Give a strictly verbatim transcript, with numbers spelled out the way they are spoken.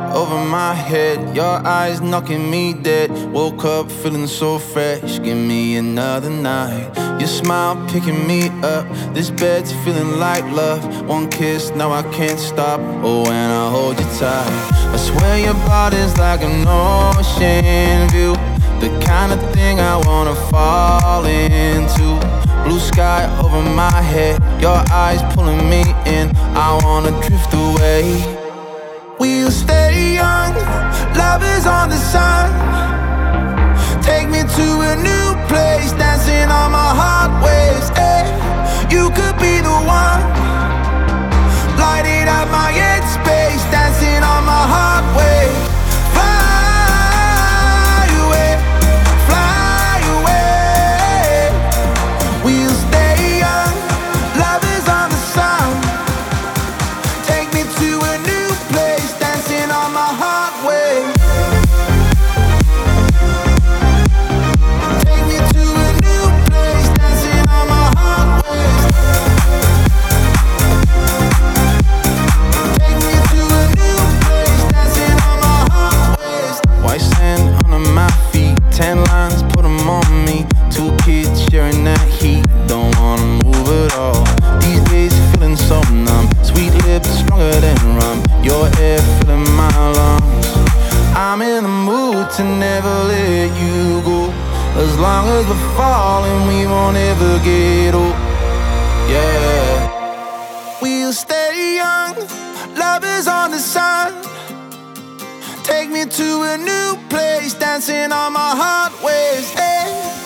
over my head, your eyes knocking me dead. Woke up feeling so fresh, give me another night. Your smile picking me up, this bed's feeling like love. One kiss, now I can't stop, oh when I hold you tight. I swear your body's like an ocean view, the kind of thing I wanna fall into. Blue sky over my head, your eyes pulling me in, I wanna drift away. We'll stay young, love is on the sun. Take me to a new place, dancing on my heart waves, eh. You could be the one, lighting up my head space, dancing on my heart waves. Fly away, fly away. We'll stay young, love is on the sun. Take me to a new place, dancing on my heart waves. Take me to a new place, dancing on my heart waves. Take me to a new place, dancing on my heart waves. White sand under my feet, ten lines, put them on me. Two kids sharing that heat, don't wanna move at all. These days feeling so numb, sweet lips stronger than rum. Your air filling my lungs, I'm in the mood to never let you go. As long as we're falling, we won't ever get old. Yeah, we'll stay young, love is on the sun. Take me to a new place, dancing on my heart waves, hey.